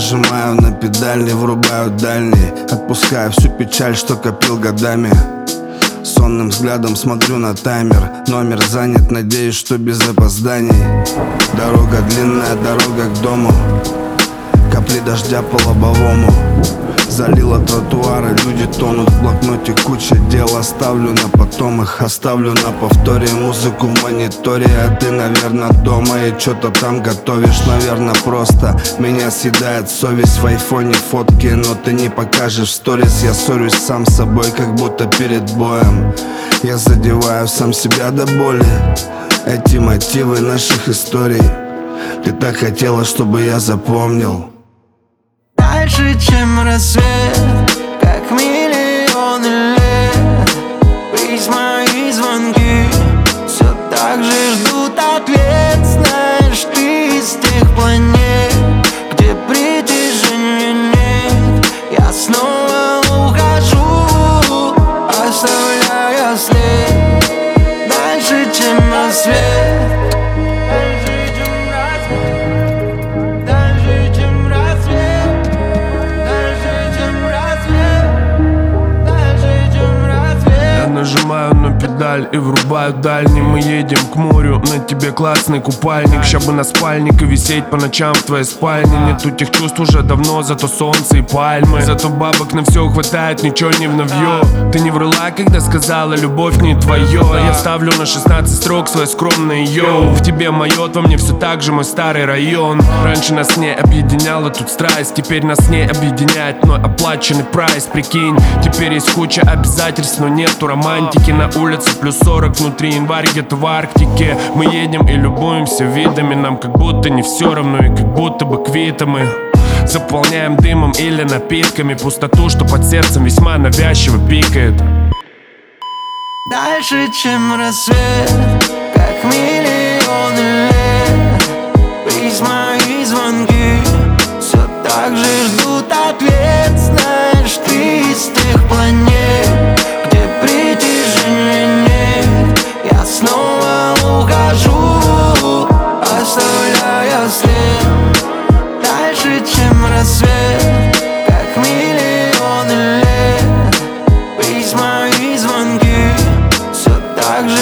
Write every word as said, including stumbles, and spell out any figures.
нажимаю на педаль, не врубаю дальний, отпуская всю печаль, что копил годами. Сонным взглядом смотрю на таймер, номер занят, надеюсь, что без опозданий. Дорога длинная, дорога к дому, капли дождя по лобовому. Залило тротуары, люди тонут, в блокноте куча дел. Оставлю на потом их, оставлю на повторе музыку в мониторе. А ты, наверное, дома и что-то там готовишь. Наверное, просто меня съедает совесть. В айфоне фотки, но ты не покажешь в сторис. Я ссорюсь сам с собой, как будто перед боем. Я задеваю сам себя до боли. Эти мотивы наших историй ты так хотела, чтобы я запомнил. Дальше, чем рассвет, как миллионы лет. Письма и звонки все так же ждут ответ. Знаешь, ты из тех планет, где притяжения нет. Я снова ухожу, оставляя след. Дальше, чем рассвет. Нажимаю на педаль и врубаю дальний. Мы едем к морю, на тебе классный купальник. Ща бы на спальник и висеть по ночам в твоей спальне. Нету тех чувств уже давно, зато солнце и пальмы. Зато бабок на все хватает, ничего не в навье. Ты не врала, когда сказала, любовь не твое. Я ставлю на шестнадцать строк свое скромное йоу. В тебе моет, во мне все так же мой старый район. Раньше нас не объединяла тут страсть, теперь нас не объединяет мной оплаченный прайс. Прикинь, теперь есть куча обязательств, но нету романтики. На улице плюс сорок, внутри январь, где-то в Арктике. Мы едем и любуемся видами, нам как будто не все равно и как будто бы квиты мы. Заполняем дымом или напитками пустоту, что под сердцем весьма навязчиво пикает. Дальше, чем рассвет, как миллионы лет. Письма и звонки все так же ждут ответ. Знаешь, ты из тех планет, где притяжения нет. Я снова ухожу, оставляя след. Дальше, чем рассвет, как миллионы лет. Письма и звонки все так же